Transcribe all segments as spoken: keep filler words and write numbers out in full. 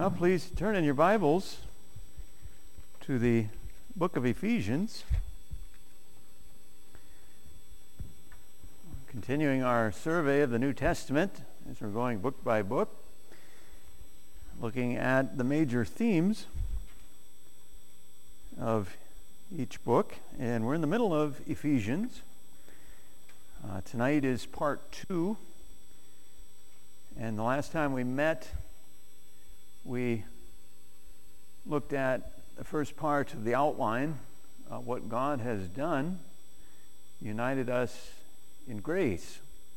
Well, please turn in your Bibles to the book of Ephesians. Continuing our survey of the New Testament as we're going book by book, looking at the major themes of each book. And we're in the middle of Ephesians. Uh, tonight is part two. And the last time we met, we looked at the first part of the outline, uh, what God has done, united us in grace.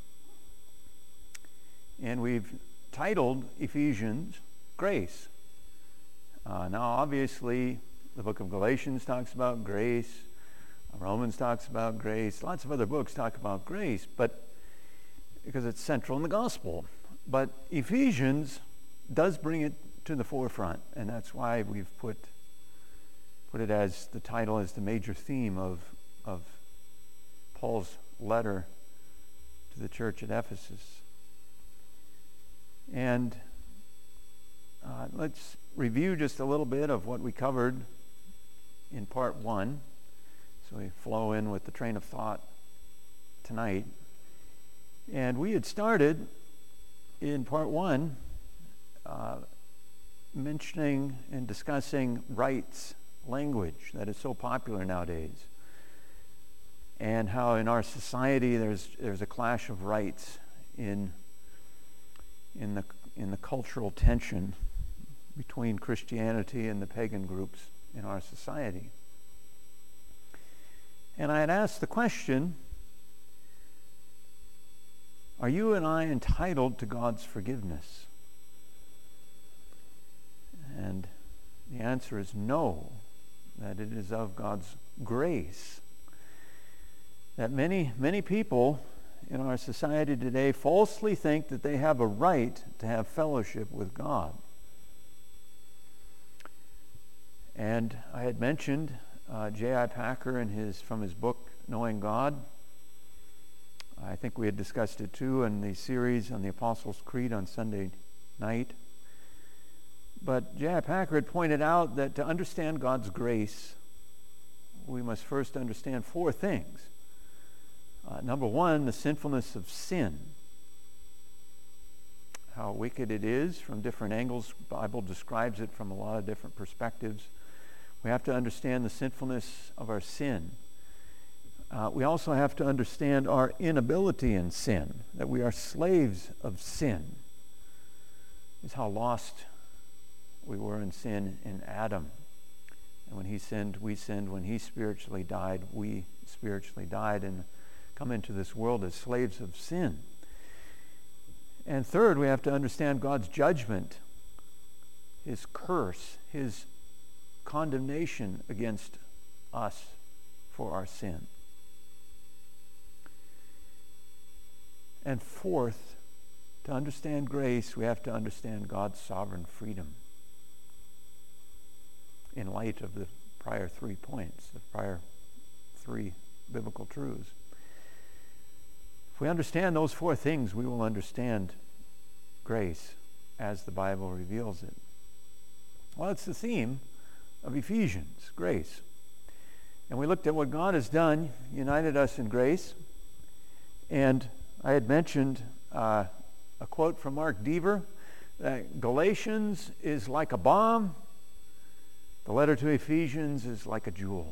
And we've titled Ephesians Grace. Uh, now, obviously, the book of Galatians talks about grace. Romans talks about grace. Lots of other books talk about grace, but because it's central in the gospel. But Ephesians does bring it to the forefront, and that's why we've put put it as the title as the major theme of of Paul's letter to the church at Ephesus. And uh, let's review just a little bit of what we covered in part one, so we flow in with the train of thought tonight. And we had started in part one uh, mentioning and discussing rights language that is so popular nowadays, and how in our society there's there's a clash of rights in in the in the cultural tension between Christianity and the pagan groups in our society. And I had asked the question, are you and I entitled to God's forgiveness? And the answer is no, that it is of God's grace. That many, many people in our society today falsely think that they have a right to have fellowship with God. And I had mentioned uh, J I Packer in his, from his book, Knowing God. I think we had discussed it too in the series on the Apostles' Creed on Sunday night. But J I Packer had pointed out that to understand God's grace, we must first understand four things. Uh, number one, the sinfulness of sin. How wicked it is from different angles. The Bible describes it from a lot of different perspectives. We have to understand the sinfulness of our sin. Uh, we also have to understand our inability in sin, that we are slaves of sin. It's how lost we were in sin in Adam. And when he sinned, we sinned. When he spiritually died, we spiritually died and come into this world as slaves of sin. And third, we have to understand God's judgment, his curse, his condemnation against us for our sin. And fourth, to understand grace, we have to understand God's sovereign freedom in light of the prior three points, the prior three biblical truths. If we understand those four things, we will understand grace as the Bible reveals it. Well, it's the theme of Ephesians, grace. And we looked at what God has done, united us in grace. And I had mentioned uh, a quote from Mark Dever, that Galatians is like a bomb, the letter to Ephesians is like a jewel.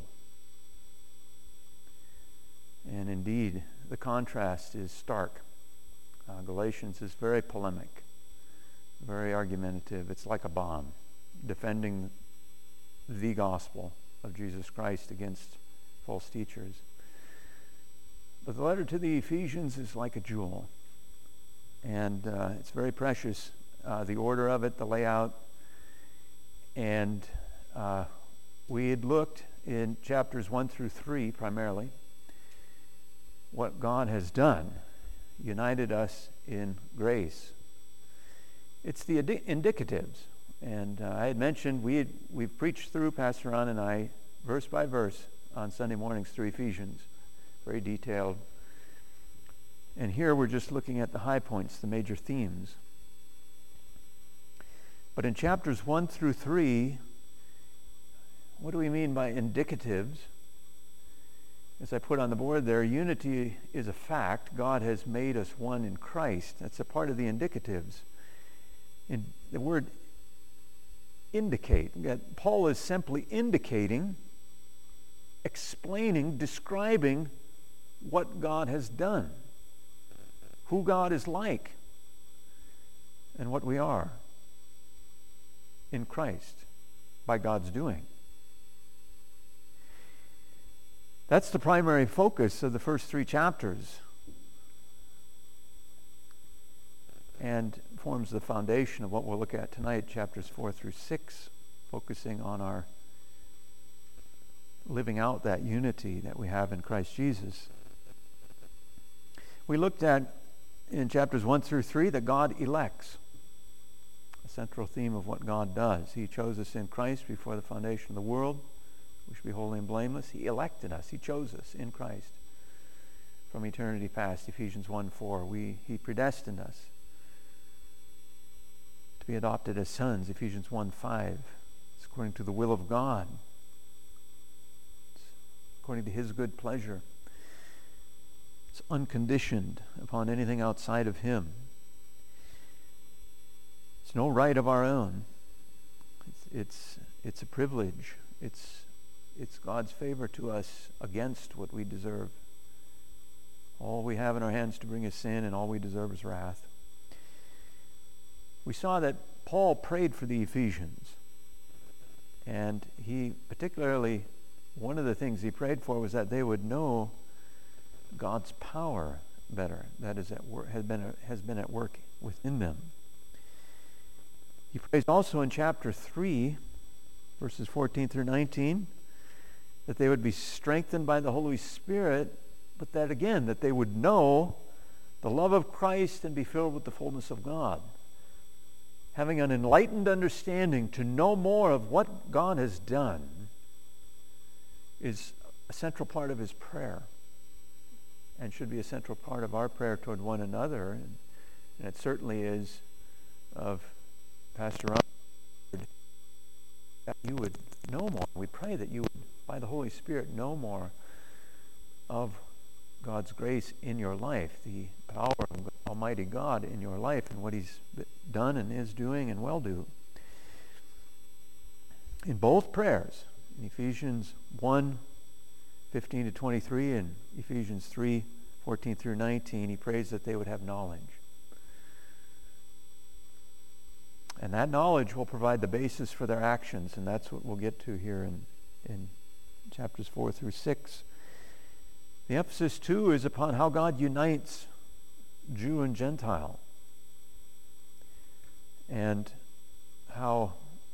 And indeed, the contrast is stark. Uh, Galatians is very polemic, very argumentative. It's like a bomb, defending the gospel of Jesus Christ against false teachers. But the letter to the Ephesians is like a jewel. And uh, it's very precious, uh, the order of it, the layout. And uh, we had looked in chapters one through three primarily what God has done, united us in grace. It's the indi- indicatives. And uh, I had mentioned we had, we've preached through, Pastor Ron and I, verse by verse on Sunday mornings through Ephesians. Very detailed. And here we're just looking at the high points, the major themes. But in chapters one through three, what do we mean by indicatives? As I put on the board there, unity is a fact. God has made us one in Christ. That's a part of the indicatives. In the word indicate, that Paul is simply indicating, explaining, describing what God has done, who God is like, and what we are in Christ by God's doing. That's the primary focus of the first three chapters, and forms the foundation of what we'll look at tonight, chapters four through six, focusing on our living out that unity that we have in Christ Jesus. We looked at in chapters one through three that God elects, a central theme of what God does. He chose us in Christ before the foundation of the world. We should be holy and blameless. He elected us. He chose us in Christ from eternity past. Ephesians one four. We, he predestined us to be adopted as sons. Ephesians one five. It's according to the will of God. It's according to his good pleasure. It's unconditioned upon anything outside of him. It's no right of our own. It's, it's, it's a privilege. It's It's God's favor to us against what we deserve. All we have in our hands to bring is sin, and all we deserve is wrath. We saw that Paul prayed for the Ephesians. And he particularly, one of the things he prayed for was that they would know God's power better. That is, at work, has been, has been at work within them. He prays also in chapter three, verses fourteen through nineteen, that they would be strengthened by the Holy Spirit, but that again, that they would know the love of Christ and be filled with the fullness of God. Having an enlightened understanding to know more of what God has done is a central part of his prayer, and should be a central part of our prayer toward one another, and, and it certainly is of Pastor Ron, that you would know more. We pray that you would, by the Holy Spirit, know more of God's grace in your life, the power of Almighty God in your life, and what he's done and is doing and will do. In both prayers, in Ephesians one fifteen to twenty-three and Ephesians three fourteen through nineteen, he prays that they would have knowledge. And that knowledge will provide the basis for their actions, and that's what we'll get to here in, in chapters four through six. The emphasis, too, is upon how God unites Jew and Gentile, and how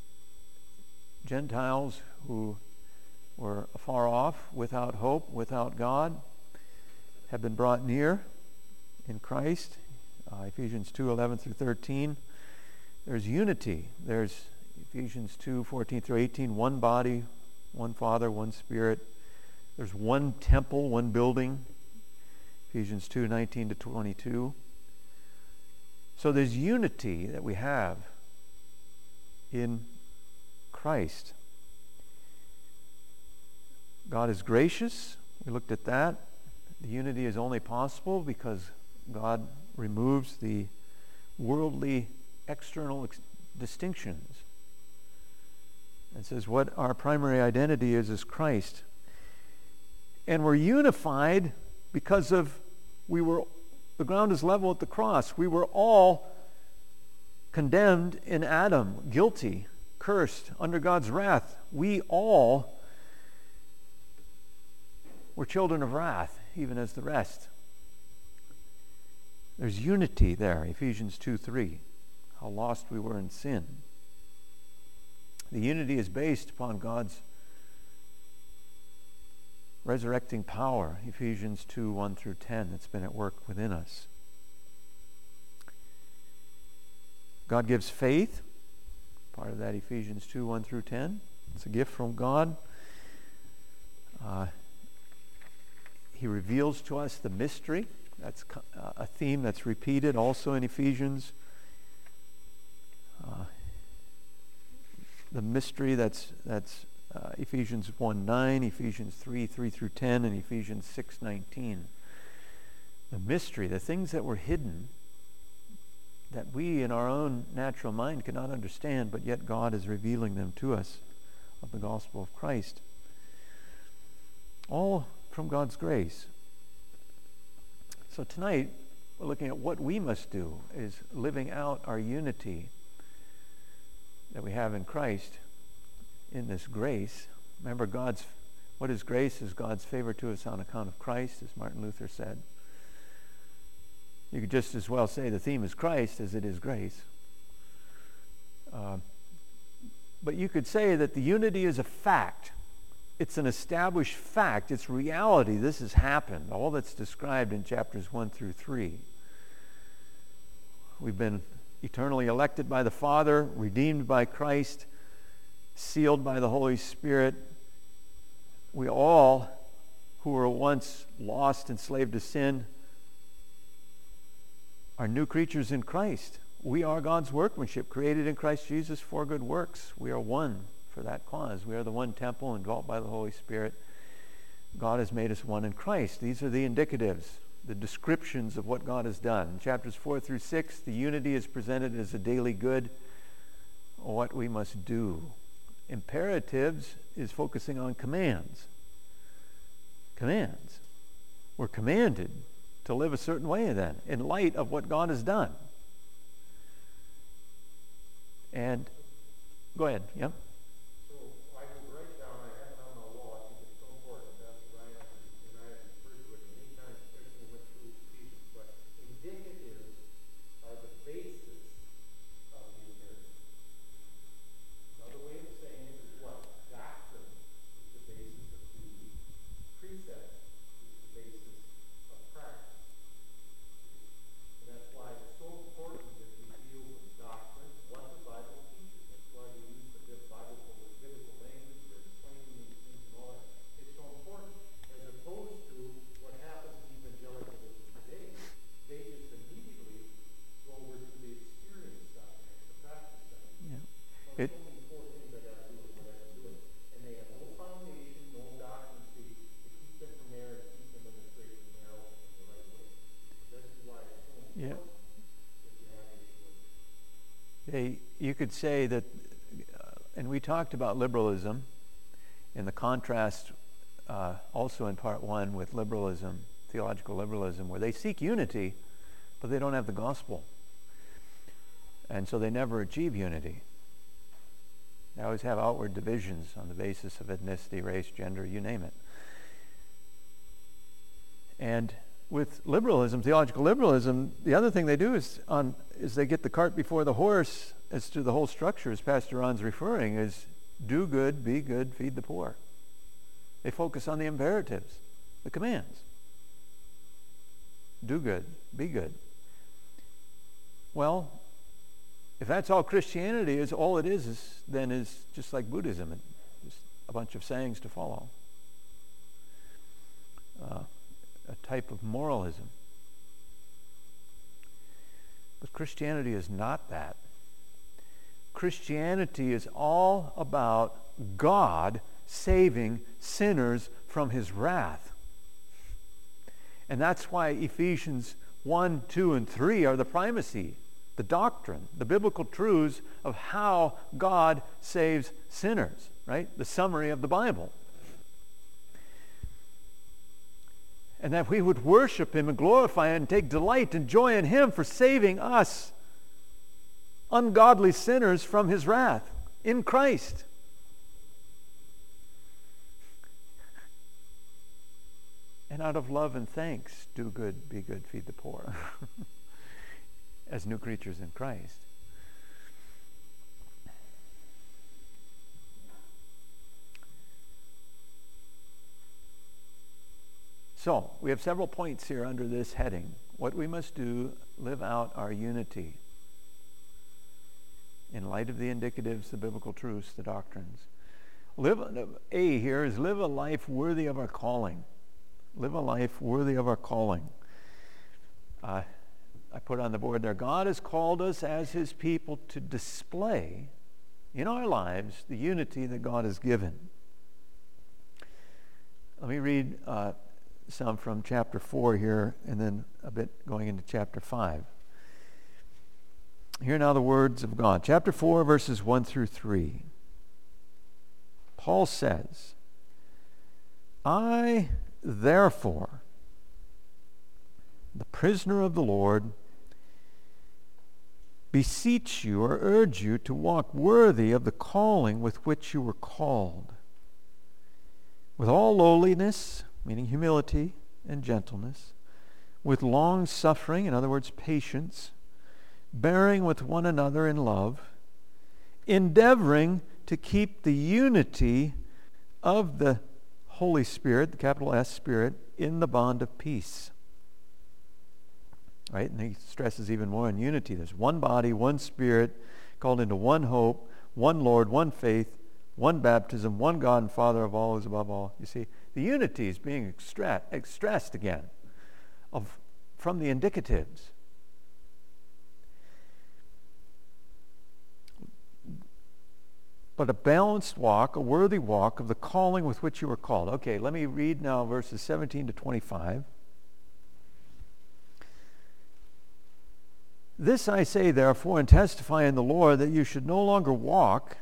Gentiles who were afar off, without hope, without God, have been brought near in Christ. Uh, Ephesians two eleven through thirteen. There's unity. There's Ephesians two fourteen through eighteen, one body, one Father, one Spirit. There's one temple, one building. Ephesians two nineteen to twenty-two. So there's unity that we have in Christ. God is gracious. We looked at that. The unity is only possible because God removes the worldly external ex- distinctions and says what our primary identity is is Christ. And we're unified because of we were the ground is level at the cross. We were all condemned in Adam, guilty, cursed, under God's wrath. We all were children of wrath, even as the rest. There's unity there, Ephesians two three. How lost we were in sin. The unity is based upon God's resurrecting power, Ephesians two one through ten, that's been at work within us. God gives faith, part of that Ephesians two one through ten. It's a gift from God. Uh, he reveals to us the mystery. That's a theme that's repeated also in Ephesians. Uh, the mystery that's that's uh, Ephesians one nine, Ephesians three three through ten, and Ephesians six nineteen. The mystery, the things that were hidden, that we in our own natural mind cannot understand, but yet God is revealing them to us, of the gospel of Christ. All from God's grace. So tonight, we're looking at what we must do, is living out our unity that we have in Christ in this grace. Remember, God's what is grace is God's favor to us on account of Christ, as Martin Luther said. You could just as well say the theme is Christ as it is grace. Uh, but you could say that the unity is a fact. It's an established fact. It's reality. This has happened. All that's described in chapters one through three. We've been eternally elected by the Father, redeemed by Christ, sealed by the Holy Spirit. We all, who were once lost, enslaved to sin, are new creatures in Christ. We are God's workmanship, created in Christ Jesus for good works. We are one for that cause. We are the one temple indwelt by the Holy Spirit. God has made us one in Christ. These are the indicatives, the descriptions of what God has done. In chapters four through six, the unity is presented as a daily good, what we must do. Imperatives is focusing on commands. Commands. We're commanded to live a certain way then, in light of what God has done. And, go ahead, yep. So, I would write down, I have it on my wall, I think it's so important, Pastor Ryan, and I have referred to it many times, especially when we went through Ephesians, but indicatives are the basis of the imperative. Another way of saying it is what? Doctrine is the basis of duty. Precept is the basis of practice. And that's why it's so important that we deal with doctrine, what the Bible teaches. That's why we use the Bible for biblical language, we're explaining these things and all that. It's so important, as opposed to what happens in evangelicalism today. They just immediately go over to the experience side, the practice side. Yeah. So It, it's only four things I got to do and what I can do it. And they have no foundation, no doctrine to, to keep them from there and keep them in the straight and narrow in the right way. This is why it's so important Yeah. that you have these words. they, you could say that, uh, and we talked about liberalism in the contrast uh, also in part one with liberalism, theological liberalism, where they seek unity, but they don't have the gospel. And so they never achieve unity. They always have outward divisions on the basis of ethnicity, race, gender, you name it. And with liberalism, theological liberalism, the other thing they do is on is they get the cart before the horse as to the whole structure, as Pastor Ron's referring, is do good, be good, feed the poor. They focus on the imperatives, the commands. Do good, be good. Well, if that's all Christianity is, all it is, is then is just like Buddhism, just a bunch of sayings to follow. Uh, a type of moralism. But Christianity is not that. Christianity is all about God saving sinners from his wrath. And that's why Ephesians one, two, and three are the primacy, the doctrine, the biblical truths of how God saves sinners, right? The summary of the Bible. And that we would worship him and glorify him and take delight and joy in him for saving us, ungodly sinners, from his wrath in Christ. And out of love and thanks, do good, be good, feed the poor, as new creatures in Christ. So, we have several points here under this heading. What we must do, live out our unity in light of the indicatives, the biblical truths, the doctrines. Live, A here is live a life worthy of our calling. Live a life worthy of our calling. Uh, I put on the board there, God has called us as his people to display in our lives the unity that God has given. Let me read uh, some from chapter four here, and then a bit going into chapter five. Hear now the words of God. Chapter four, verses one through three. Paul says, I, therefore, the prisoner of the Lord, beseech you or urge you to walk worthy of the calling with which you were called, with all lowliness, meaning humility and gentleness, with long suffering, in other words, patience, bearing with one another in love, endeavoring to keep the unity of the Holy Spirit, the capital S Spirit, in the bond of peace. Right? And he stresses even more on unity. There's one body, one Spirit, called into one hope, one Lord, one faith, one baptism, one God and Father of all who is above all. You see, the unity is being extra- stressed again of, from the indicatives. But a balanced walk, a worthy walk of the calling with which you were called. Okay, let me read now verses seventeen to twenty-five. This I say, therefore, and testify in the Lord, that you should no longer walk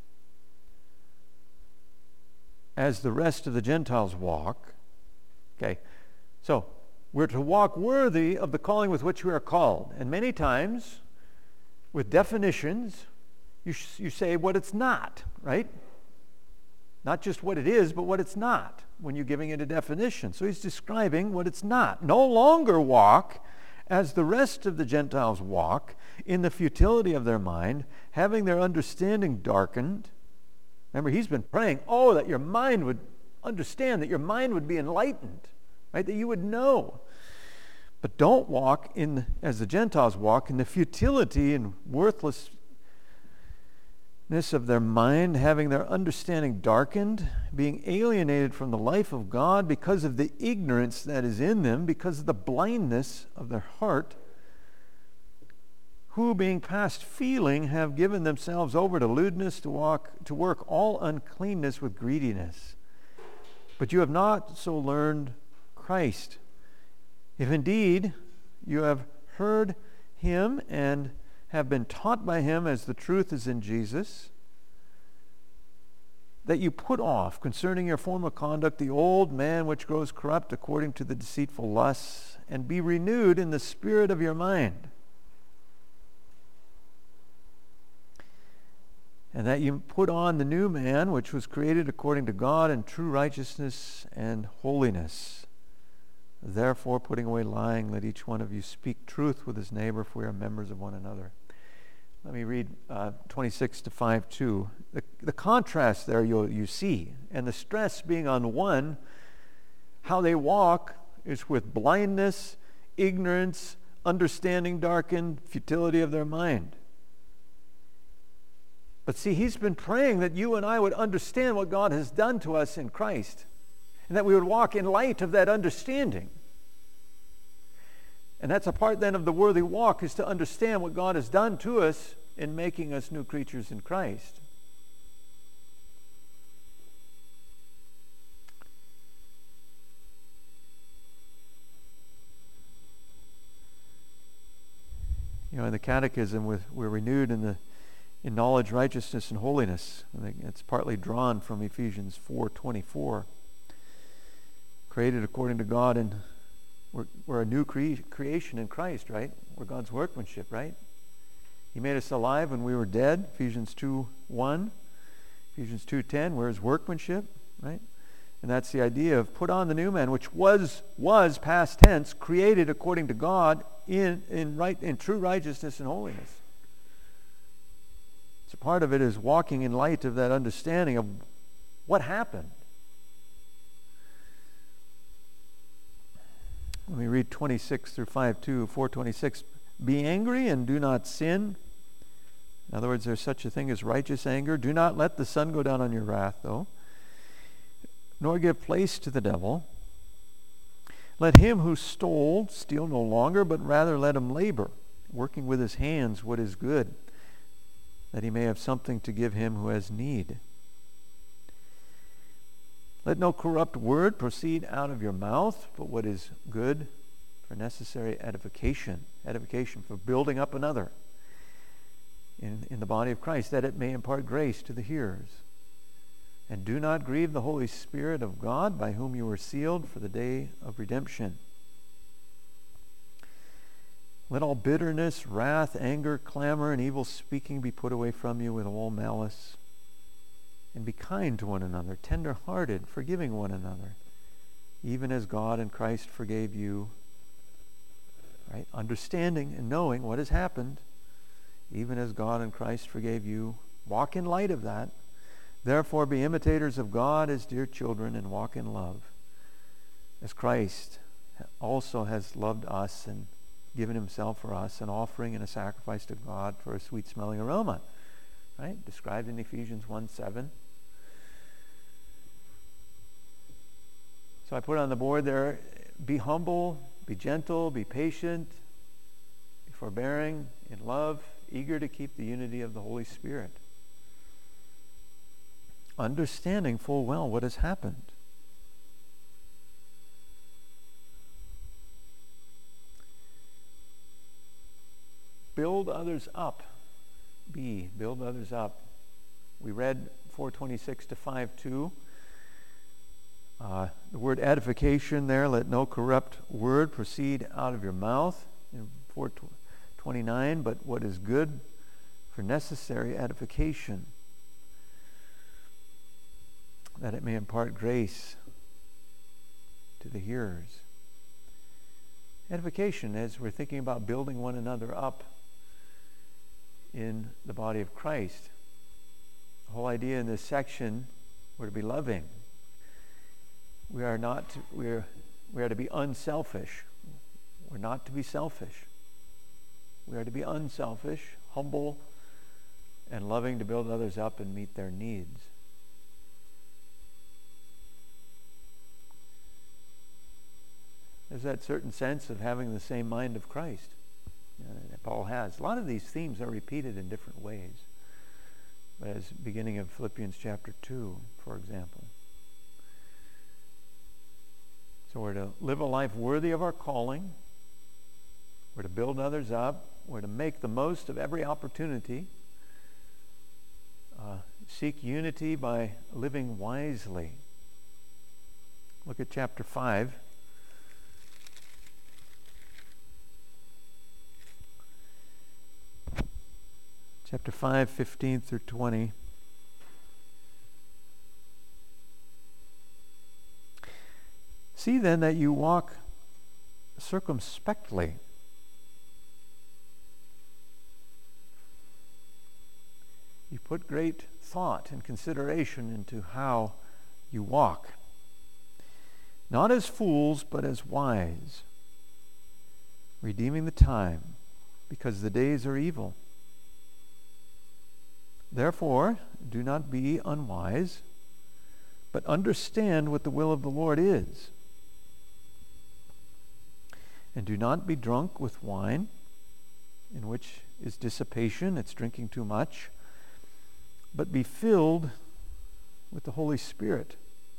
as the rest of the Gentiles walk. Okay, so we're to walk worthy of the calling with which we are called. And many times, with definitions, you, sh- you say what it's not, right? Not just what it is, but what it's not when you're giving it a definition. So he's describing what it's not. No longer walk as the rest of the Gentiles walk, in the futility of their mind, having their understanding darkened. Remember, he's been praying, oh, that your mind would understand, that your mind would be enlightened, right? That you would know. But don't walk in, as the Gentiles walk, in the futility and worthlessness of their mind, having their understanding darkened, being alienated from the life of God because of the ignorance that is in them, because of the blindness of their heart, who being past feeling have given themselves over to lewdness, to walk to work all uncleanness with greediness. But you have not so learned Christ. If indeed you have heard him and have been taught by him as the truth is in Jesus, that you put off concerning your former conduct the old man which grows corrupt according to the deceitful lusts, and be renewed in the spirit of your mind, and that you put on the new man which was created according to God in true righteousness and holiness. Therefore, putting away lying, let each one of you speak truth with his neighbor, for we are members of one another. Let me read uh, twenty-six to five two. The, the contrast there you'll, you see, and the stress being on one, how they walk is with blindness, ignorance, understanding darkened, futility of their mind. But see, he's been praying that you and I would understand what God has done to us in Christ, and that we would walk in light of that understanding. And that's a part then of the worthy walk, is to understand what God has done to us in making us new creatures in Christ. You know, in the Catechism, we're renewed in the in knowledge, righteousness, and holiness. I think it's partly drawn from Ephesians four twenty-four. Created according to God, and we're, we're a new cre- creation in Christ, right? We're God's workmanship, right? He made us alive when we were dead, Ephesians two one. Ephesians two ten, we're his workmanship, right? And that's the idea of put on the new man, which was, was past tense, created according to God in, in, right, in true righteousness and holiness. So part of it is walking in light of that understanding of what happened. Let me read twenty-six through five two, four twenty-six. Be angry and do not sin. In other words, there's such a thing as righteous anger. Do not let the sun go down on your wrath, though, nor give place to the devil. Let him who stole steal no longer, but rather let him labor, working with his hands what is good, that he may have something to give him who has need. Let no corrupt word proceed out of your mouth, but what is good for necessary edification, edification for building up another in, in the body of Christ, that it may impart grace to the hearers. And do not grieve the Holy Spirit of God, by whom you were sealed for the day of redemption. Let all bitterness, wrath, anger, clamor, and evil speaking be put away from you with all malice. And be kind to one another, tender-hearted, forgiving one another, even as God in Christ forgave you. Right? Understanding and knowing what has happened, even as God in Christ forgave you. Walk in light of that. Therefore be imitators of God as dear children, and walk in love, as Christ also has loved us and given himself for us, an offering and a sacrifice to God for a sweet-smelling aroma. Right? Described in Ephesians one seven. So I put on the board there, be humble, be gentle, be patient, be forbearing, in love, eager to keep the unity of the Holy Spirit. Understanding full well what has happened. Build others up. B, build others up. We read four twenty-six to five two. Uh, the word edification there, let no corrupt word proceed out of your mouth. In four twenty-nine, but what is good for necessary edification, that it may impart grace to the hearers. Edification, as we're thinking about building one another up in the body of Christ. The whole idea in this section, we're to be loving. We are not to, we are we are to be unselfish. We're not to be selfish. We are to be unselfish, humble, and loving to build others up and meet their needs. There's that certain sense of having the same mind of Christ that Paul has. A lot of these themes are repeated in different ways. As beginning of Philippians chapter two, for example. So we're to live a life worthy of our calling. We're to build others up. We're to make the most of every opportunity. Uh, seek unity by living wisely. Look at chapter five. Chapter five, fifteen through twenty. See then that you walk circumspectly. You put great thought and consideration into how you walk. Not as fools, but as wise, redeeming the time, because the days are evil. Therefore, do not be unwise, but understand what the will of the Lord is. And do not be drunk with wine, in which is dissipation, it's drinking too much, but be filled with the Holy Spirit.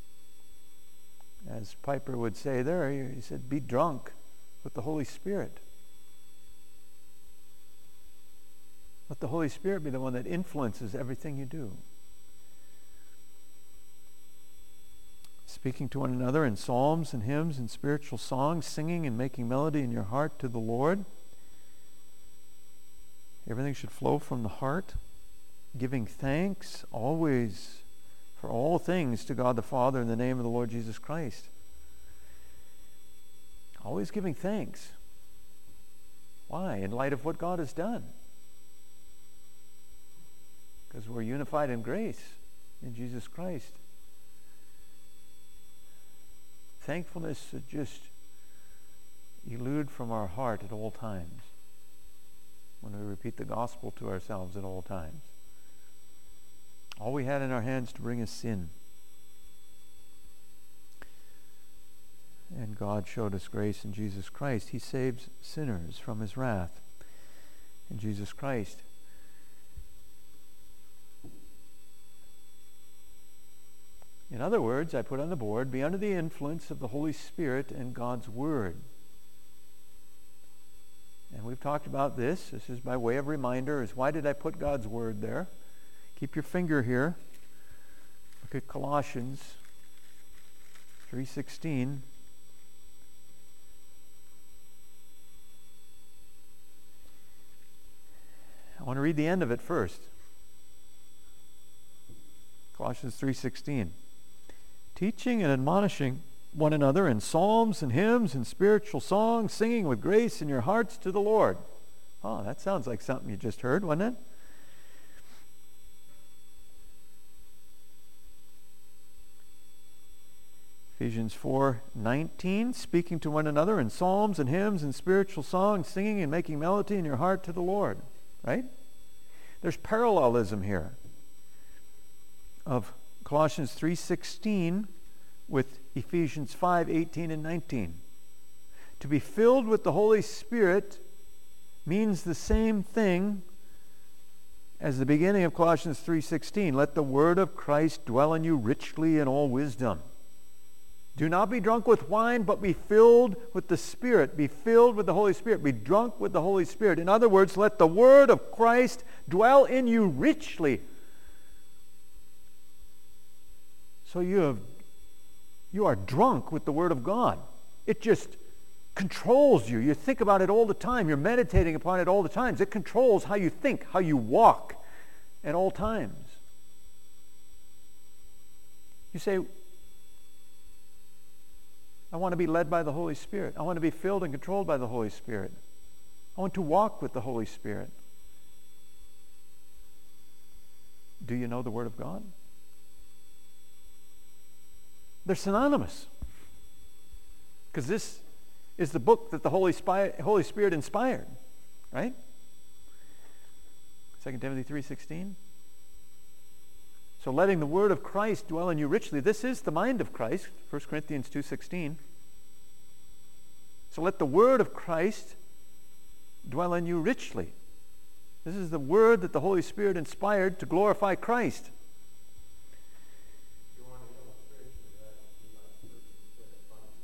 As Piper would say there, he said, be drunk with the Holy Spirit. Let the Holy Spirit be the one that influences everything you do. Speaking to one another in psalms and hymns and spiritual songs, singing and making melody in your heart to the Lord. Everything should flow from the heart. Giving thanks always for all things to God the Father in the name of the Lord Jesus Christ. Always giving thanks. Why? In light of what God has done. Because we're unified in grace in Jesus Christ. Thankfulness should just elude from our heart at all times when we repeat the gospel to ourselves at all times. All we had in our hands to bring us sin. And God showed us grace in Jesus Christ. He saves sinners from his wrath in Jesus Christ. In other words, I put on the board, be under the influence of the Holy Spirit and God's Word. And we've talked about this. This is by way of reminder, is why did I put God's Word there? Keep your finger here. Look at Colossians three sixteen. I want to read the end of it first. Colossians three sixteen. Teaching and admonishing one another in psalms and hymns and spiritual songs, singing with grace in your hearts to the Lord. Oh, that sounds like something you just heard, wasn't it? Ephesians four nineteen, speaking to one another in psalms and hymns and spiritual songs, singing and making melody in your heart to the Lord. Right? There's parallelism here of Colossians three sixteen with Ephesians five eighteen and nineteen. To be filled with the Holy Spirit means the same thing as the beginning of Colossians three sixteen. Let the word of Christ dwell in you richly in all wisdom. Do not be drunk with wine, but be filled with the Spirit. Be filled with the Holy Spirit. Be drunk with the Holy Spirit. In other words, let the word of Christ dwell in you richly. So you have, you are drunk with the Word of God. It just controls you. You think about it all the time. You're meditating upon it all the time. It controls how you think, how you walk at all times. You say, I want to be led by the Holy Spirit. I want to be filled and controlled by the Holy Spirit. I want to walk with the Holy Spirit. Do you know the Word of God? They're synonymous. Because this is the book that the Holy, Spy, Holy Spirit inspired. Right? Second Timothy three sixteen. So letting the word of Christ dwell in you richly. This is the mind of Christ. First Corinthians two sixteen. So let the word of Christ dwell in you richly. This is the word that the Holy Spirit inspired to glorify Christ. You want an illustration of that? Do not search instead of finding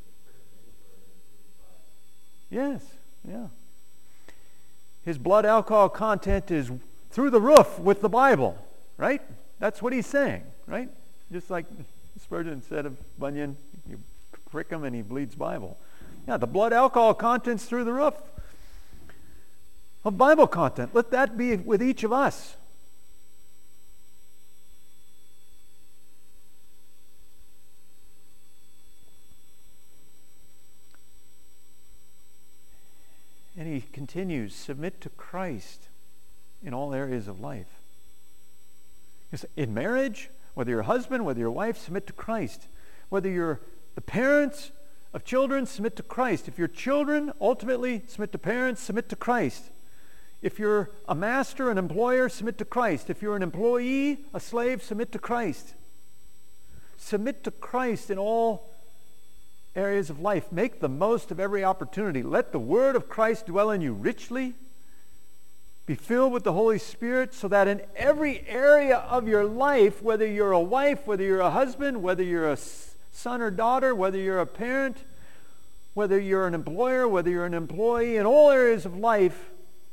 the prison anywhere in the Yes, yeah. His blood alcohol content is through the roof with the Bible, right? That's what he's saying, right? Just like Spurgeon said of Bunyan, you prick him and he bleeds Bible. Yeah, the blood alcohol content's through the roof of Bible content. Let that be with each of us. And he continues, submit to Christ in all areas of life. In marriage, whether you're a husband, whether you're a wife, submit to Christ. Whether you're the parents of children, submit to Christ. If you're children, ultimately, submit to parents, submit to Christ. If you're a master, an employer, submit to Christ. If you're an employee, a slave, submit to Christ. Submit to Christ in all areas of life. Make the most of every opportunity. Let the word of Christ dwell in you richly. Be filled with the Holy Spirit so that in every area of your life, whether you're a wife, whether you're a husband, whether you're a son or daughter, whether you're a parent, whether you're an employer, whether you're an employee, in all areas of life,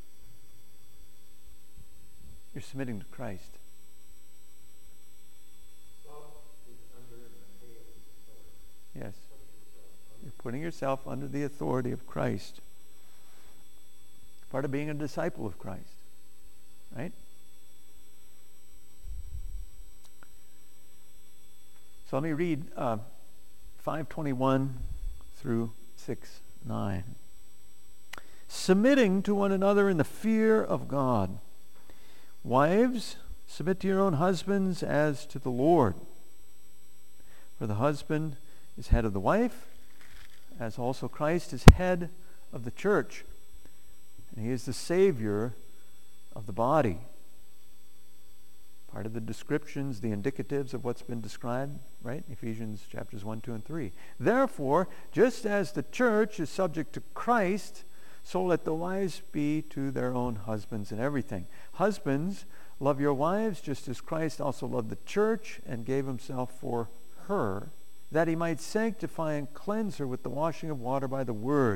you're submitting to Christ. Yes. You're putting yourself under the authority of Christ. Part of being a disciple of Christ. Right? So let me read uh, five twenty-one through six nine. Submitting to one another in the fear of God. Wives, submit to your own husbands as to the Lord. For the husband is head of the wife, as also Christ is head of the church. And he is the Savior of the body. Part of the descriptions, the indicatives of what's been described, right? Ephesians chapters one, two, and three. Therefore, just as the church is subject to Christ, so let the wives be to their own husbands in everything. Husbands, love your wives just as Christ also loved the church and gave himself for her, that he might sanctify and cleanse her with the washing of water by the word,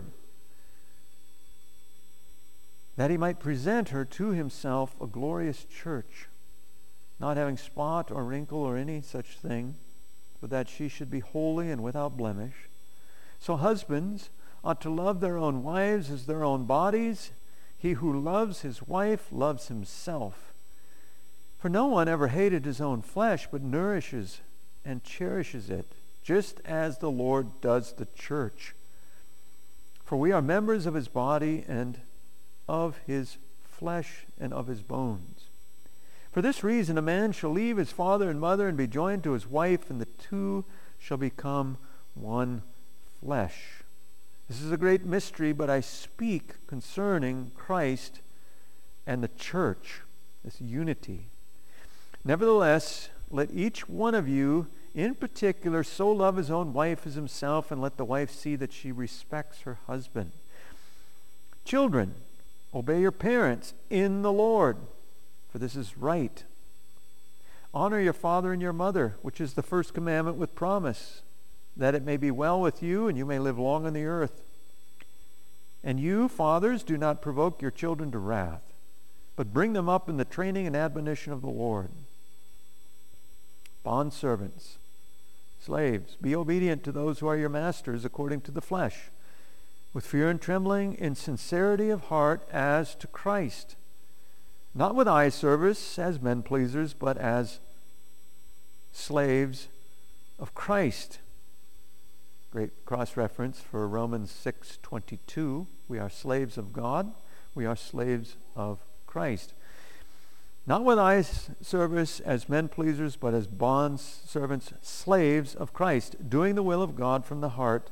that he might present her to himself a glorious church, not having spot or wrinkle or any such thing, but that she should be holy and without blemish. So husbands ought to love their own wives as their own bodies. He who loves his wife loves himself. For no one ever hated his own flesh, but nourishes and cherishes it, just as the Lord does the church. For we are members of his body and of his flesh and of his bones. For this reason a man shall leave his father and mother and be joined to his wife, and the two shall become one flesh. This is a great mystery, but I speak concerning Christ and the church, this unity. Nevertheless, let each one of you in particular so love his own wife as himself, and let the wife see that she respects her husband. Children, obey your parents in the Lord, for this is right. Honor your father and your mother, which is the first commandment with promise, that it may be well with you and you may live long on the earth. And you, fathers, do not provoke your children to wrath, but bring them up in the training and admonition of the Lord. Bondservants, slaves, be obedient to those who are your masters according to the flesh, with fear and trembling, in sincerity of heart as to Christ, not with eye service as men pleasers, but as slaves of Christ. Great cross-reference for Romans six twenty-two. We are slaves of God. We are slaves of Christ. Not with eye service as men pleasers, but as bond servants, slaves of Christ, doing the will of God from the heart,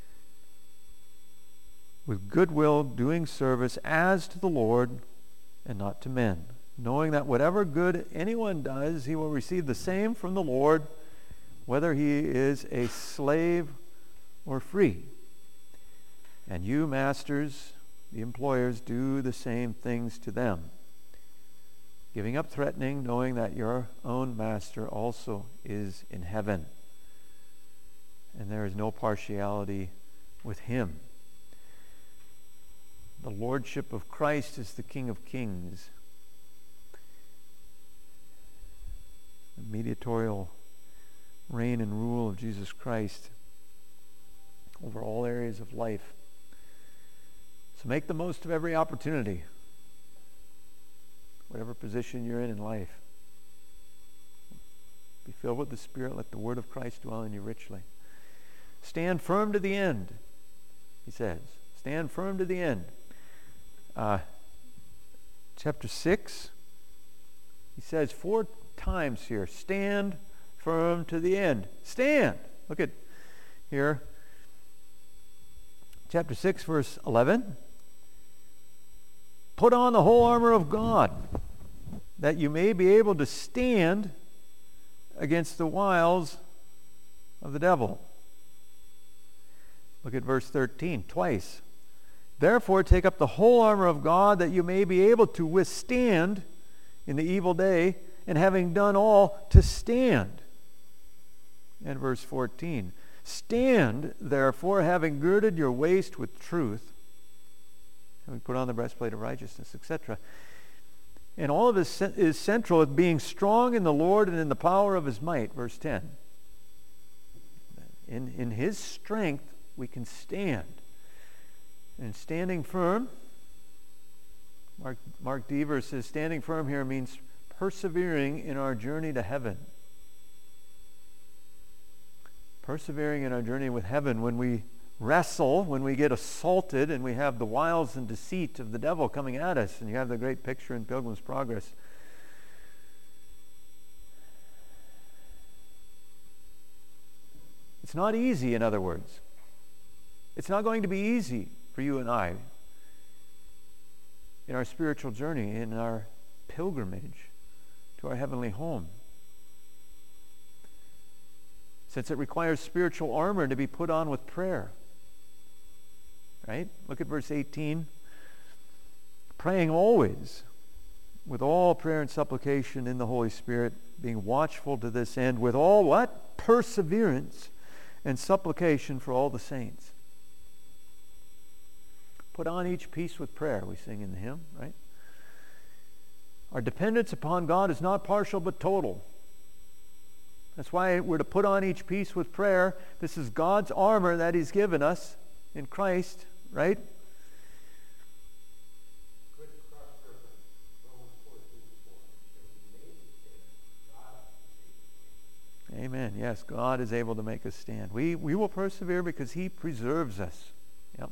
with good will, doing service as to the Lord and not to men, knowing that whatever good anyone does, he will receive the same from the Lord, whether he is a slave or free. And you, masters, the employers, do the same things to them, giving up threatening, knowing that your own master also is in heaven, and there is no partiality with him. The lordship of Christ is the King of Kings. The mediatorial reign and rule of Jesus Christ over all areas of life. So make the most of every opportunity, whatever position you're in in life. Be filled with the Spirit. Let the word of Christ dwell in you richly. Stand firm to the end, he says. Stand firm to the end. Uh, chapter six, he says four times here, stand firm to the end. Stand. Look at here. Chapter six, verse eleven. Put on the whole armor of God, that you may be able to stand against the wiles of the devil. Look at verse thirteen, twice. Therefore, take up the whole armor of God, that you may be able to withstand in the evil day, and having done all, to stand. And verse fourteen, stand, therefore, having girded your waist with truth, having put on the breastplate of righteousness, et cetera. And all of this is central with being strong in the Lord and in the power of his might, verse ten. In, in his strength, we can stand. And standing firm, Mark, Mark Deaver says, standing firm here means persevering in our journey to heaven. Persevering in our journey with heaven when we wrestle, when we get assaulted and we have the wiles and deceit of the devil coming at us. And you have the great picture in Pilgrim's Progress. It's not easy, in other words. It's not going to be easy for you and I in our spiritual journey, in our pilgrimage to our heavenly home. Since it requires spiritual armor to be put on with prayer. Right? Look at verse eighteen. Praying always with all prayer and supplication in the Holy Spirit, being watchful to this end with all what? Perseverance and supplication for all the saints. Put on each piece with prayer, we sing in the hymn, right? Our dependence upon God is not partial but total. That's why we're to put on each piece with prayer. This is God's armor that He's given us in Christ, right? Good cross-reference, Romans fourteen four. It shall be made to stand. God is able to stand. Amen. Yes, God is able to make us stand. We, we will persevere because He preserves us. Yep.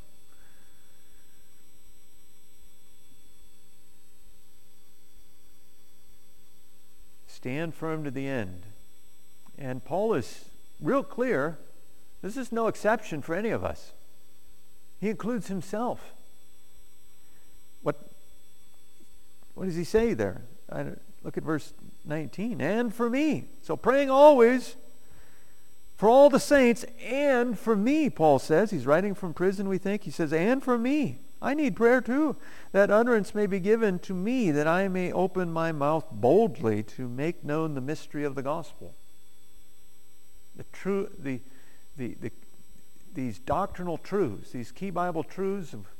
Stand firm to the end. And Paul is real clear. This is no exception for any of us. He includes himself. What, what does he say there? I, look at verse nineteen. And for me. So praying always for all the saints and for me, Paul says. He's writing from prison, we think. He says, and for me. I need prayer too, that utterance may be given to me, that I may open my mouth boldly to make known the mystery of the gospel. The true, the, the, the, these doctrinal truths, these key Bible truths of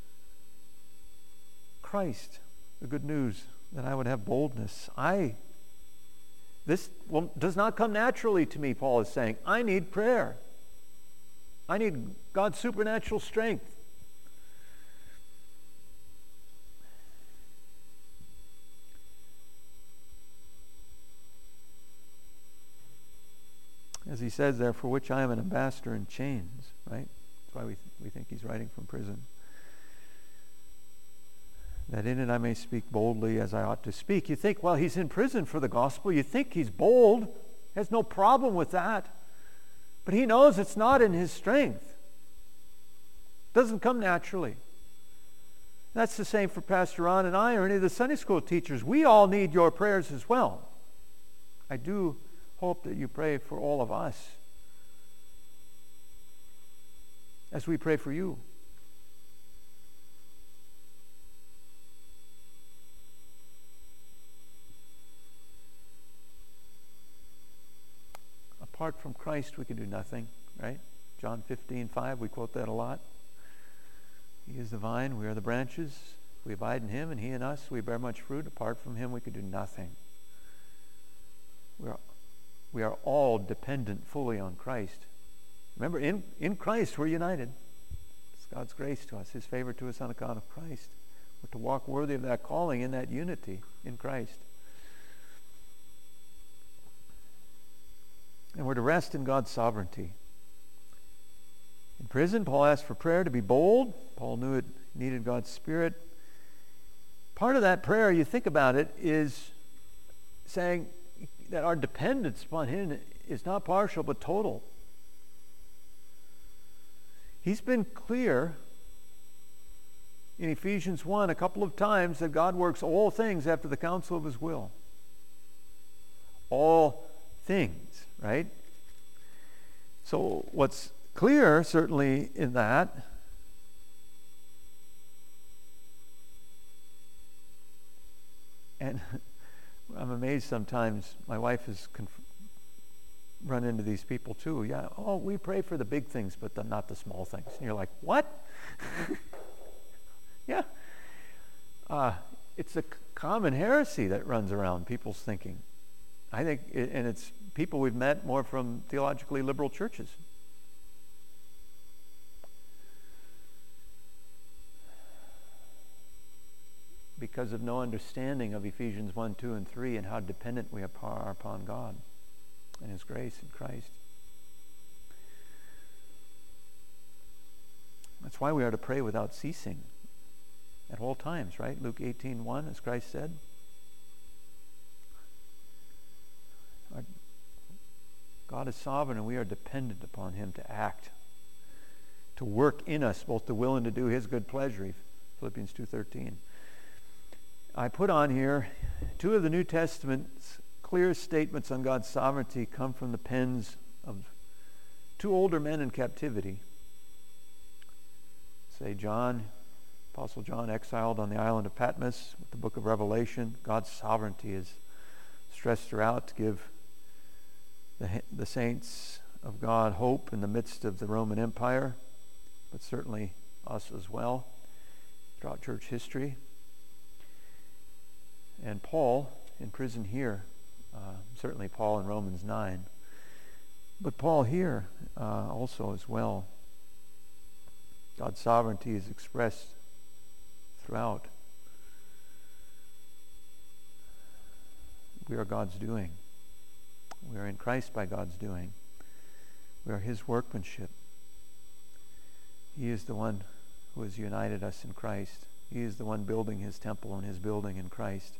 Christ, the good news, that I would have boldness. I, this well, does not come naturally to me, Paul is saying. I need prayer. I need God's supernatural strength. As he says there, for which I am an ambassador in chains, right? That's why we, th- we think he's writing from prison. That in it I may speak boldly as I ought to speak. You think, well, he's in prison for the gospel. You think he's bold. Has no problem with that. But he knows it's not in his strength. It doesn't come naturally. That's the same for Pastor Ron and I or any of the Sunday school teachers. We all need your prayers as well. I do hope that you pray for all of us as we pray for you. Apart from Christ, we can do nothing, right? John fifteen five, we quote that a lot. He is the vine, we are the branches. We abide in Him, and He in us. We bear much fruit. Apart from Him, we can do nothing. We are We are all dependent fully on Christ. Remember, in, in Christ we're united. It's God's grace to us, His favor to us on account of Christ. We're to walk worthy of that calling in that unity in Christ. And we're to rest in God's sovereignty. In prison, Paul asked for prayer to be bold. Paul knew it needed God's Spirit. Part of that prayer, you think about it, is saying that our dependence upon Him is not partial but total. He's been clear in Ephesians one a couple of times that God works all things after the counsel of His will. All things, right? So what's clear, certainly, in that and I'm amazed sometimes. My wife has conf- run into these people too. Yeah, oh, we pray for the big things, but the, not the small things. And you're like, what? yeah. Uh, it's a c- common heresy that runs around people's thinking. I think, it, and it's people we've met more from theologically liberal churches. Because of no understanding of Ephesians one, two, and three and how dependent we are upon God and His grace in Christ. That's why we are to pray without ceasing at all times, right? Luke eighteen one, as Christ said. Our God is sovereign and we are dependent upon Him to act, to work in us both to will and to do His good pleasure, Philippians two thirteen. I put on here two of the New Testament's clearest statements on God's sovereignty come from the pens of two older men in captivity. Say John, Apostle John, exiled on the island of Patmos with the book of Revelation. God's sovereignty is stressed throughout to give the, the saints of God hope in the midst of the Roman Empire, but certainly us as well throughout church history. And Paul in prison here, uh, certainly Paul in Romans nine, but Paul here uh, also as well. God's sovereignty is expressed throughout. We are God's doing. We are in Christ by God's doing. We are His workmanship. He is the one who has united us in Christ. He is the one building His temple and His building in Christ.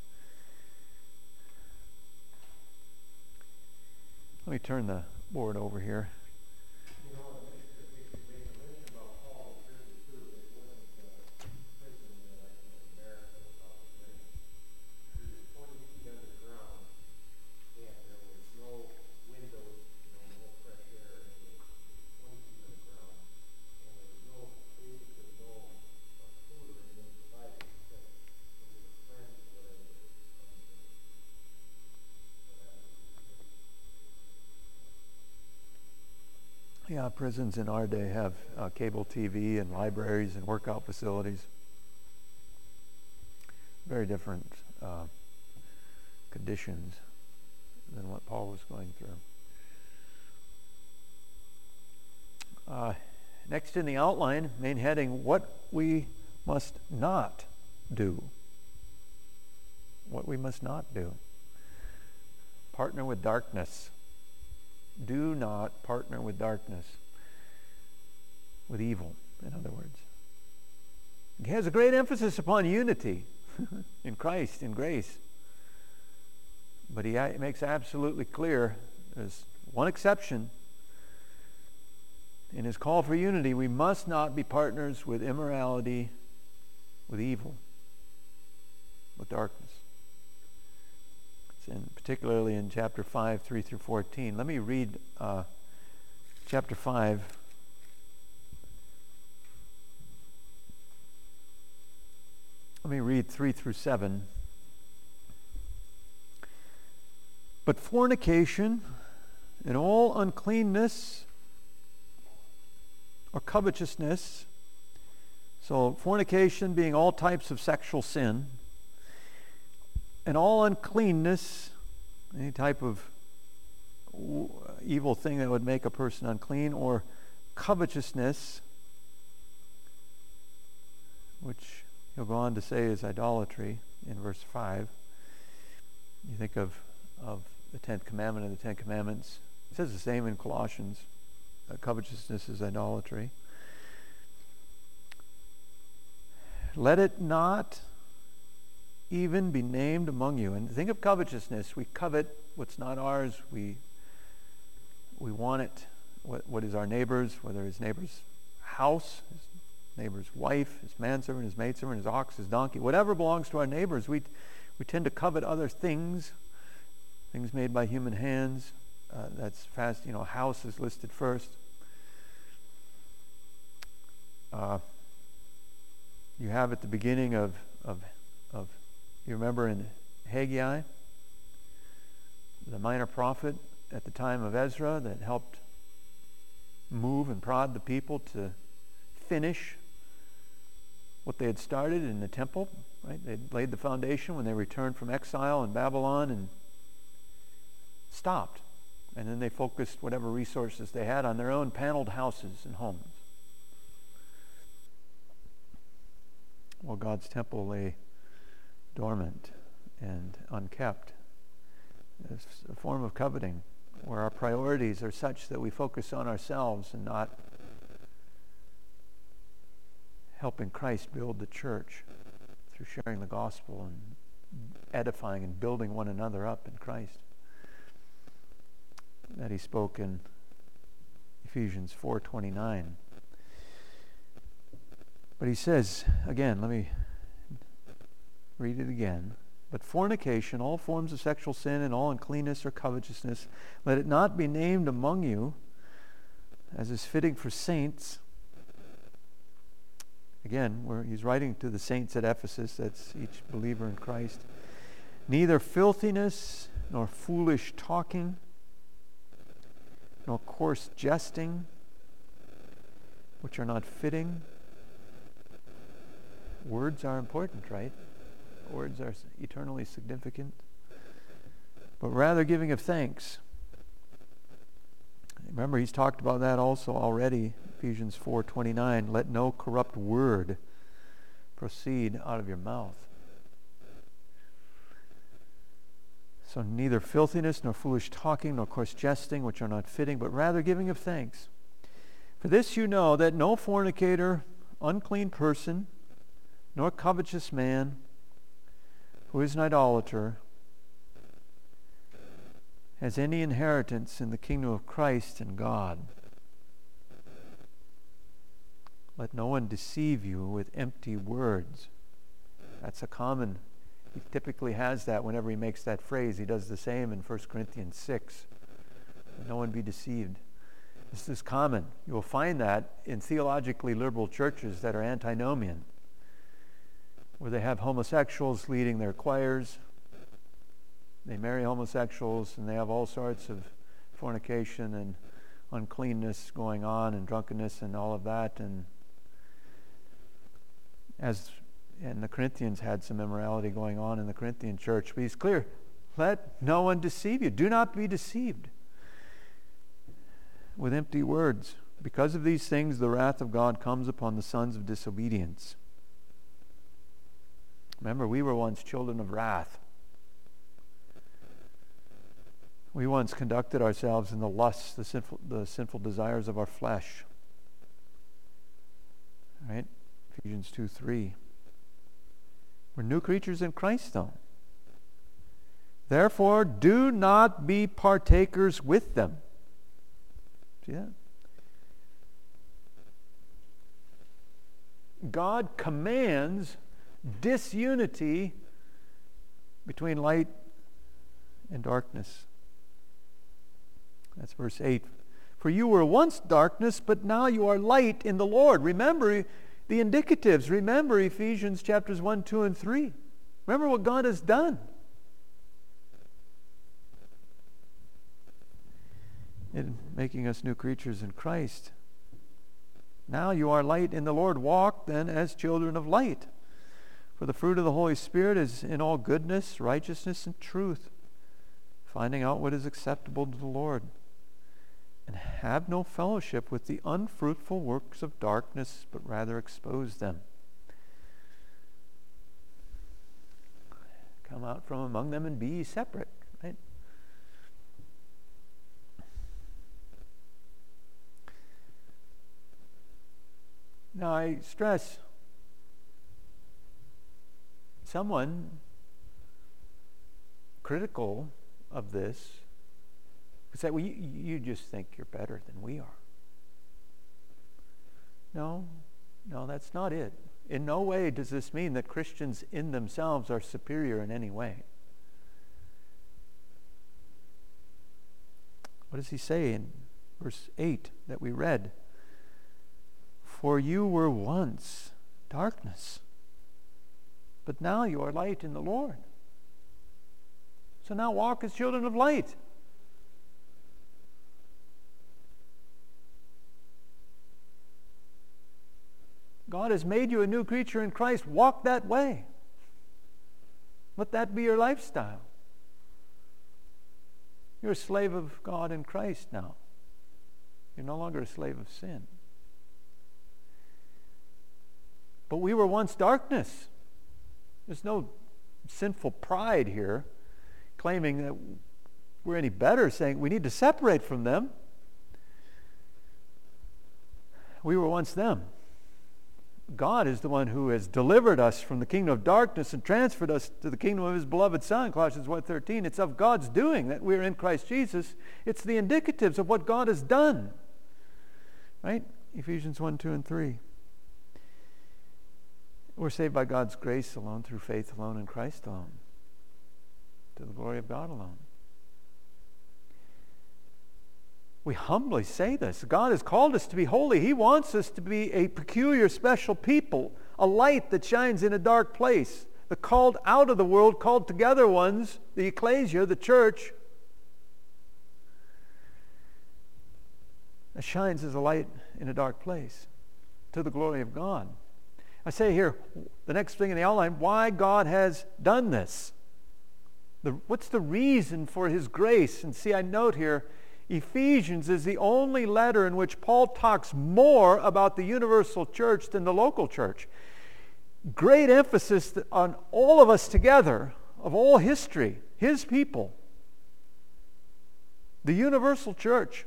Let me turn the board over here. You know, if we could make a mention about Paul in prison too, it wasn't uh, prison like in America about the prison. He was twenty feet underground, and there was no windows, you know, no fresh air, and it was twenty feet underground, and there was no, basically no uh, food or anything provided except maybe the friends or whatever that was coming in. So that was Yeah, prisons in our day have uh, cable T V and libraries and workout facilities. Very different uh, conditions than what Paul was going through. Uh, next in the outline, main heading, what we must not do. What we must not do. Partner with darkness. Do not partner with darkness, with evil, in other words. He has a great emphasis upon unity in Christ, in grace. But he makes absolutely clear there's one exception. In his call for unity, we must not be partners with immorality, with evil, with darkness. And particularly in chapter five, three through fourteen. Let me read uh, chapter five. Let me read three through seven. But fornication and all uncleanness or covetousness, so fornication being all types of sexual sin, and all uncleanness, any type of evil thing that would make a person unclean, or covetousness, which he'll go on to say is idolatry in verse five. You think of, of the tenth commandment of the Ten Commandments. It says the same in Colossians. Uh, covetousness is idolatry. Let it not even be named among you. And think of covetousness. We covet what's not ours. We we want it. What, what is our neighbor's, whether his neighbor's house, his neighbor's wife, his manservant, his maidservant, his ox, his donkey, whatever belongs to our neighbors, we we tend to covet other things, things made by human hands. Uh, that's fast, you know, house is listed first. Uh, you have at the beginning of of of You remember in Haggai, the minor prophet at the time of Ezra that helped move and prod the people to finish what they had started in the temple, right? They laid the foundation when they returned from exile in Babylon and stopped. And then they focused whatever resources they had on their own paneled houses and homes. Well, God's temple lay dormant and unkept. It's a form of coveting where our priorities are such that we focus on ourselves and not helping Christ build the church through sharing the gospel and edifying and building one another up in Christ. That he spoke in Ephesians four twenty-nine. But he says, again, let me read it again. But fornication, all forms of sexual sin, and all uncleanness or covetousness, let it not be named among you, as is fitting for saints. Again, where he's writing to the saints at Ephesus, that's each believer in Christ. Neither filthiness, nor foolish talking, nor coarse jesting, which are not fitting. Words are important, right? Words are eternally significant. But rather giving of thanks. Remember, he's talked about that also already. Ephesians four twenty-nine. Let no corrupt word proceed out of your mouth. So neither filthiness, nor foolish talking, nor coarse jesting, which are not fitting, but rather giving of thanks. For this you know, that no fornicator, unclean person, nor covetous man, who is an idolater, has any inheritance in the kingdom of Christ and God. Let no one deceive you with empty words. That's a common, he typically has that whenever he makes that phrase. He does the same in First Corinthians six. Let no one be deceived. This is common. You will find that in theologically liberal churches that are antinomian, where they have homosexuals leading their choirs. They marry homosexuals, and they have all sorts of fornication and uncleanness going on, and drunkenness and all of that. And as and the Corinthians had some immorality going on in the Corinthian church. But he's clear, let no one deceive you. Do not be deceived with empty words. Because of these things, the wrath of God comes upon the sons of disobedience. Remember, we were once children of wrath. We once conducted ourselves in the lusts, the sinful, the sinful desires of our flesh. Right? Ephesians two three. We're new creatures in Christ, though. Therefore, do not be partakers with them. See that? God commands disunity between light and darkness. That's verse eight. For you were once darkness, but now you are light in the Lord. Remember the indicatives. Remember Ephesians chapters one, two, and three. Remember what God has done. In making us new creatures in Christ. Now you are light in the Lord. Walk then as children of light. For the fruit of the Holy Spirit is in all goodness, righteousness, and truth, finding out what is acceptable to the Lord. And have no fellowship with the unfruitful works of darkness, but rather expose them. Come out from among them and be ye separate. Right? Now I stress, someone critical of this could say, well, you, you just think you're better than we are. No, no, that's not it. In no way does this mean that Christians in themselves are superior in any way. What does he say in verse eight that we read? For you were once darkness, but now you are light in the Lord. So now walk as children of light. God has made you a new creature in Christ. Walk that way. Let that be your lifestyle. You're a slave of God in Christ now. You're no longer a slave of sin. But we were once darkness. There's no sinful pride here, claiming that we're any better, saying we need to separate from them. We were once them. God is the one who has delivered us from the kingdom of darkness and transferred us to the kingdom of his beloved Son, Colossians one thirteen. It's of God's doing that we're in Christ Jesus. It's the indicatives of what God has done. Right? Ephesians one, two, and three. We're saved by God's grace alone, through faith alone, in Christ alone, to the glory of God alone. We humbly say this. God has called us to be holy. He wants us to be a peculiar, special people, a light that shines in a dark place. the called out of the world, called together ones, the ecclesia, the church, that shines as a light in a dark place to the glory of God. I say here, the next thing in the outline, why God has done this. The, what's the reason for His grace? And see, I note here, Ephesians is the only letter in which Paul talks more about the universal church than the local church. Great emphasis on all of us together, of all history, His people, the universal church.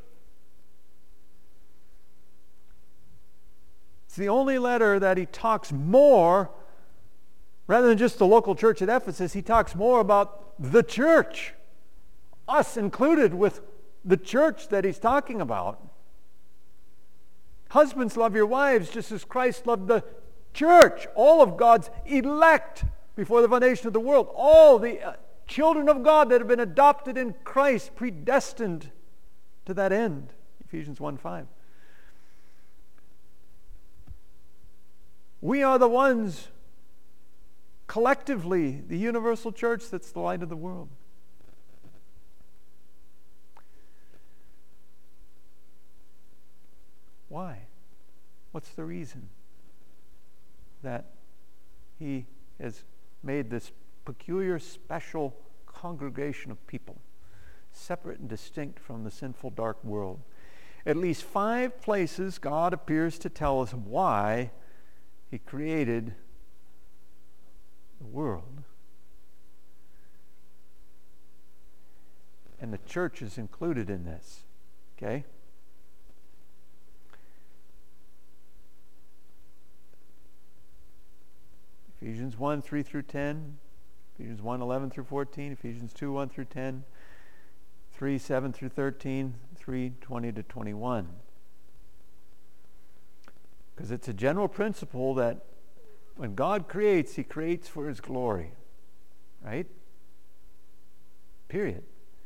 It's the only letter that he talks more, rather than just the local church at Ephesus, he talks more about the church, us included with the church that he's talking about. Husbands, love your wives just as Christ loved the church, all of God's elect before the foundation of the world, all the uh, children of God that have been adopted in Christ, predestined to that end. Ephesians one five. We are the ones, collectively, the universal church that's the light of the world. Why? What's the reason that He has made this peculiar, special congregation of people, separate and distinct from the sinful, dark world? At least five places God appears to tell us why He created the world. And the church is included in this. Okay? Ephesians one, three through ten, Ephesians one, eleven through fourteen, Ephesians two, one through ten, three, seven through thirteen, three, twenty to twenty-one. Because it's a general principle that when God creates, He creates for His glory. Right? Period.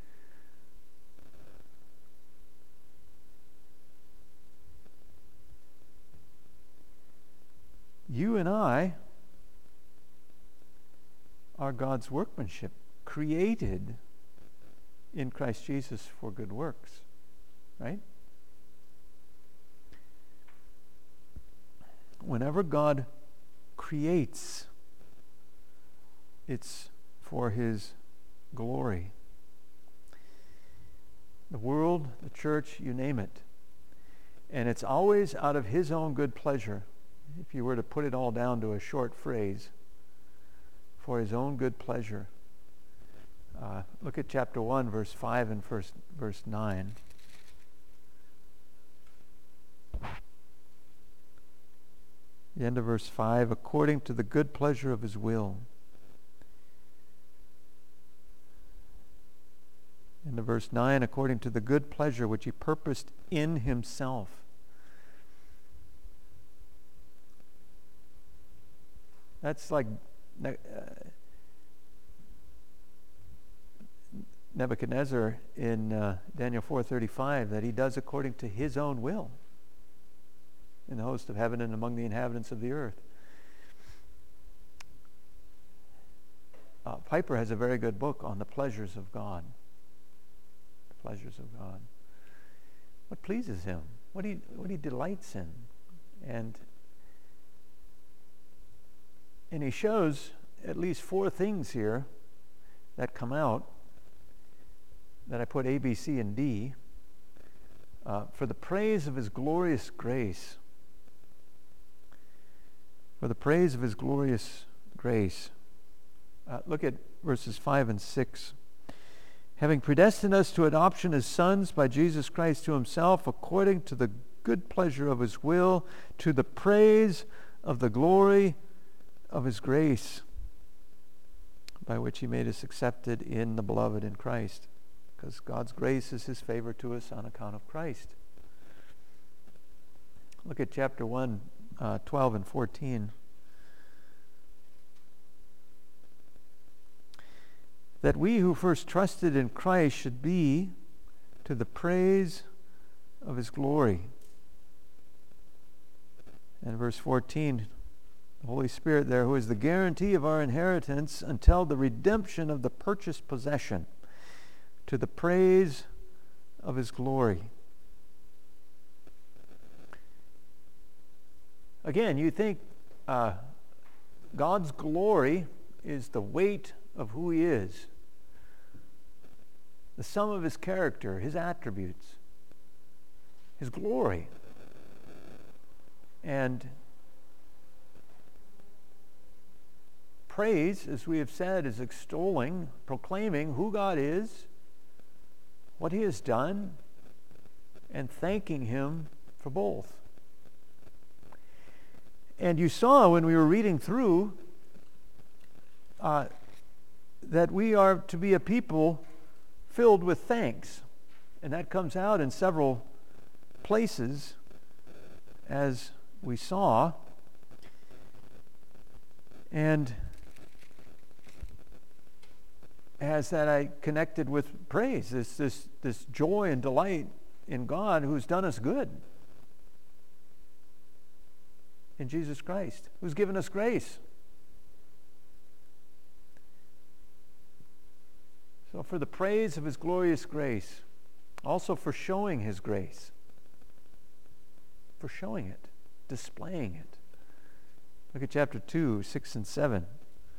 You and I are God's workmanship, created in Christ Jesus for good works. Right? Whenever God creates, it's for His glory. The world, the church, you name it. And it's always out of His own good pleasure. If you were to put it all down to a short phrase, for His own good pleasure. Uh, look at chapter one, verse five and verse, verse nine. The end of verse five, according to the good pleasure of His will. End of verse nine, according to the good pleasure which He purposed in Himself. That's like uh, Nebuchadnezzar in uh, Daniel four thirty-five, that he does according to His own will in the host of heaven and among the inhabitants of the earth. Uh, Piper has a very good book on the pleasures of God. The pleasures of God. What pleases Him? What He what He delights in, and and he shows at least four things here that come out that I put A, B, C, and D uh, for the praise of His glorious grace. For the praise of His glorious grace. Uh, look at verses five and six. Having predestined us to adoption as sons by Jesus Christ to Himself, according to the good pleasure of His will, to the praise of the glory of His grace, by which He made us accepted in the beloved in Christ. Because God's grace is His favor to us on account of Christ. Look at chapter one, uh, twelve and fourteen. That we who first trusted in Christ should be to the praise of His glory. And verse fourteen, The Holy Spirit there, who is the guarantee of our inheritance until the redemption of the purchased possession, to the praise of His glory. Again, you think uh, God's glory is the weight of who He is, the sum of His character, His attributes, His glory. And praise, as we have said, is extolling, proclaiming who God is, what He has done, and thanking Him for both. And you saw when we were reading through uh, that we are to be a people filled with thanks. And that comes out in several places, as we saw. And as that I connected with praise, this, this, this joy and delight in God who's done us good. In Jesus Christ, who's given us grace. So for the praise of His glorious grace, also for showing His grace, for showing it, displaying it. Look at chapter two, six and seven.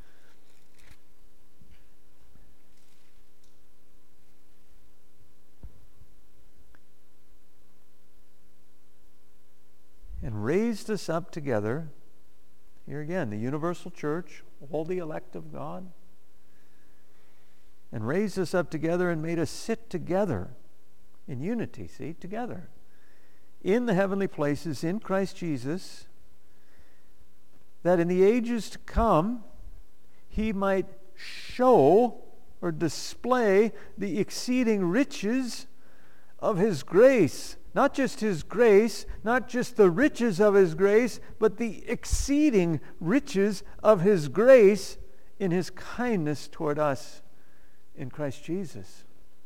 And raised us up together, here again, the universal church, all the elect of God, and raised us up together and made us sit together in unity, see, together, in the heavenly places in Christ Jesus, that in the ages to come He might show or display the exceeding riches of His grace. Not just His grace, not just the riches of His grace, but the exceeding riches of His grace in His kindness toward us in Christ Jesus.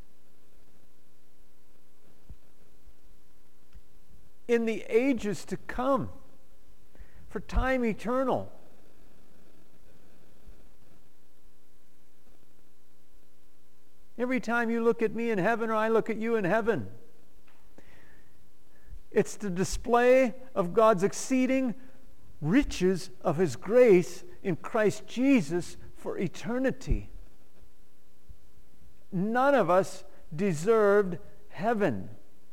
In the ages to come, for time eternal. Every time you look at me in heaven or I look at you in heaven, it's the display of God's exceeding riches of His grace in Christ Jesus for eternity. None of us deserved heaven.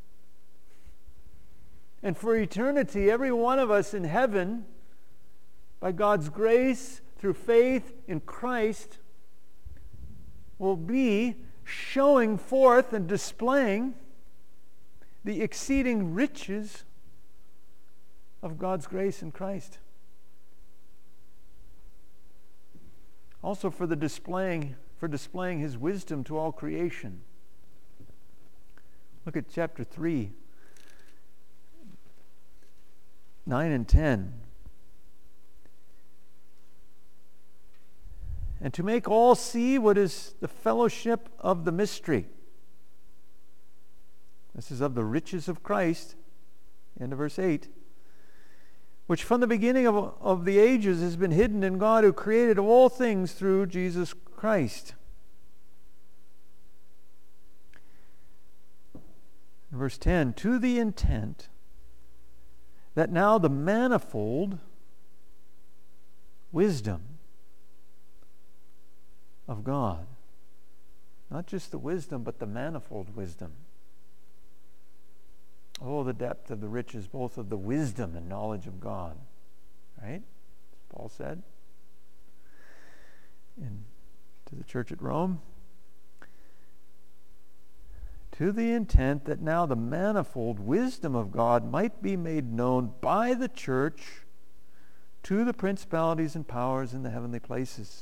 And for eternity, every one of us in heaven, by God's grace, through faith in Christ, will be showing forth and displaying the exceeding riches of God's grace in Christ. Also for the displaying, for displaying His wisdom to all creation. Look at chapter three, nine and ten. And to make all see what is the fellowship of the mystery. This is of the riches of Christ, end of verse eight, which from the beginning of, of the ages has been hidden in God who created all things through Jesus Christ. Verse ten, to the intent that now the manifold wisdom of God, not just the wisdom, but the manifold wisdom. Oh, the depth of the riches, both of the wisdom and knowledge of God. Right? As Paul said in, to the church at Rome. To the intent that now the manifold wisdom of God might be made known by the church to the principalities and powers in the heavenly places.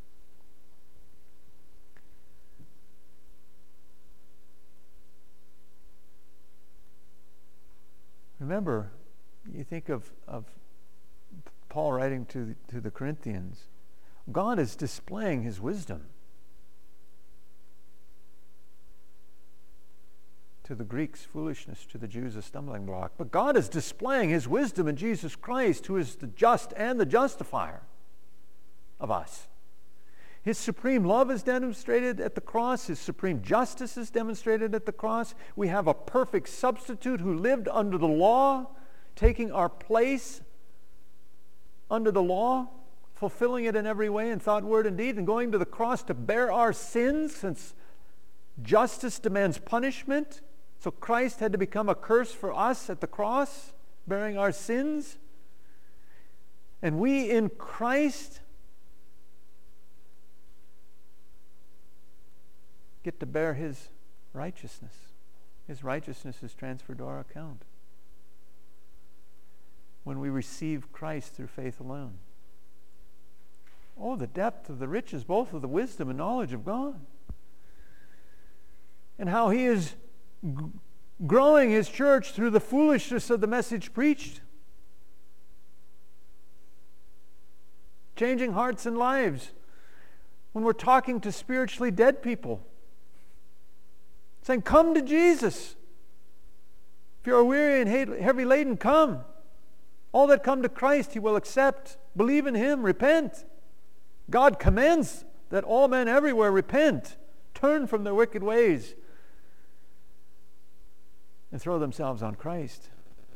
Remember, you think of, of Paul writing to, to the Corinthians. God is displaying His wisdom. To the Greeks, foolishness; to the Jews, a stumbling block. But God is displaying His wisdom in Jesus Christ, who is the just and the justifier of us. His supreme love is demonstrated at the cross. His supreme justice is demonstrated at the cross. We have a perfect substitute who lived under the law, taking our place under the law, fulfilling it in every way in thought, word, and deed, and going to the cross to bear our sins, since justice demands punishment. So Christ had to become a curse for us at the cross, bearing our sins. And we in Christ get to bear His righteousness. His righteousness is transferred to our account when we receive Christ through faith alone. Oh, the depth of the riches, both of the wisdom and knowledge of God. And how He is g- growing His church through the foolishness of the message preached. Changing hearts and lives when we're talking to spiritually dead people. Saying, come to Jesus. If you are weary and heavy laden, come. All that come to Christ He will accept. Believe in Him, repent. God commands that all men everywhere repent, turn from their wicked ways, and throw themselves on Christ.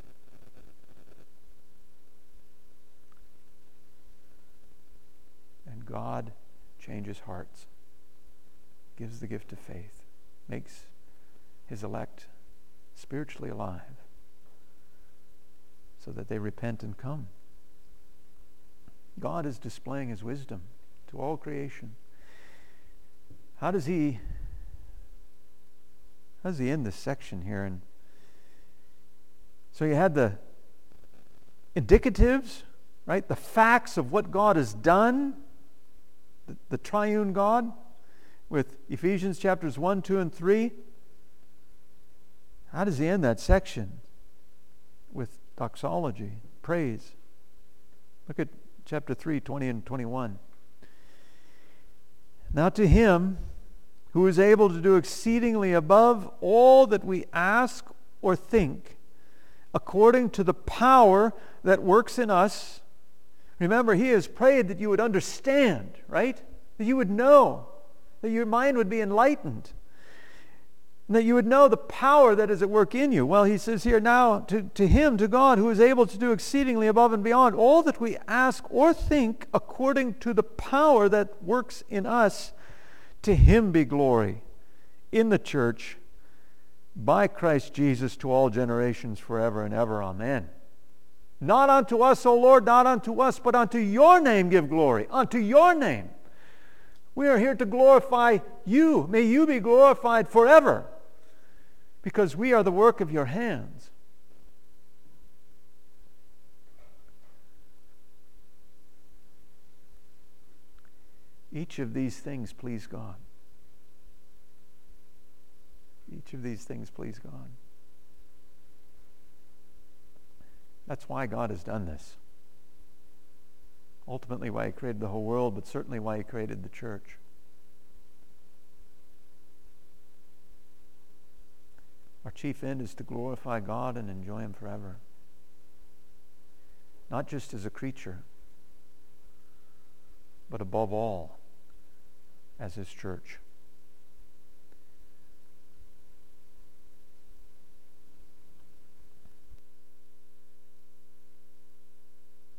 And God changes hearts, gives the gift of faith, makes His elect spiritually alive so that they repent and come. God is displaying His wisdom to all creation. How does He how does He end this section here? And so you had the indicatives, right? The facts of what God has done, the, the triune God, with Ephesians chapters one, two, and three. How does He end that section? With doxology, praise. Look at chapter three, twenty and twenty-one. Now to Him who is able to do exceedingly above all that we ask or think, according to the power that works in us. Remember, He has prayed that you would understand, right? That you would know, that your mind would be enlightened, and that you would know the power that is at work in you. Well, He says here now, to, to Him, to God, who is able to do exceedingly above and beyond all that we ask or think, according to the power that works in us, to Him be glory in the church by Christ Jesus to all generations forever and ever. Amen. Not unto us, O Lord, not unto us, but unto Your name give glory. Unto Your name. We are here to glorify You. May You be glorified forever, because we are the work of Your hands. Each of these things please God. Each of these things please God. That's why God has done this. Ultimately why He created the whole world, but certainly why He created the church. Our chief end is to glorify God and enjoy Him forever. Not just as a creature, but above all, as His church.